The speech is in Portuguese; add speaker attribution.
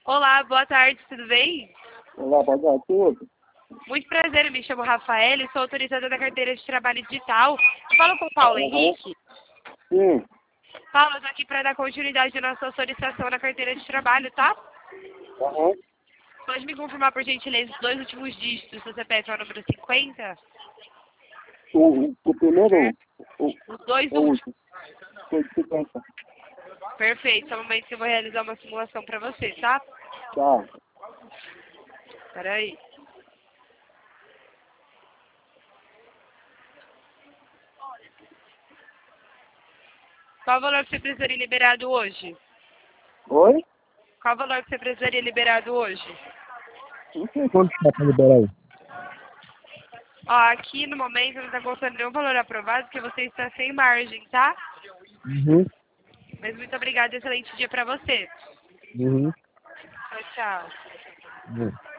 Speaker 1: Olá, boa tarde, tudo bem?
Speaker 2: Olá, boa tarde, tudo.
Speaker 1: Muito prazer, eu me chamo Rafael e sou autorizada da carteira de trabalho digital. Falo com o Paulo Henrique.
Speaker 2: Sim,
Speaker 1: Paulo, eu tô aqui para dar continuidade na sua solicitação na carteira de trabalho, tá?
Speaker 2: aham.
Speaker 1: Pode me confirmar, por gentileza, os dois últimos dígitos do CPF é o número 50?
Speaker 2: O primeiro, o,
Speaker 1: Os dois
Speaker 2: o
Speaker 1: últimos.
Speaker 2: último, foi de 50.
Speaker 1: Perfeito, é o momento que eu vou realizar uma simulação para você, tá?
Speaker 2: Tá.
Speaker 1: Peraí. Qual o valor que você precisaria liberado hoje?
Speaker 2: Oi?
Speaker 1: Qual o valor que você precisaria liberado hoje?
Speaker 2: Não sei quanto está para liberar aí.
Speaker 1: Ó, aqui no momento não está constando nenhum valor aprovado, porque você está sem margem, tá?
Speaker 2: Uhum,
Speaker 1: Mas muito obrigada, excelente dia para você.
Speaker 2: uhum.
Speaker 1: Tchau, tchau.
Speaker 2: Uhum.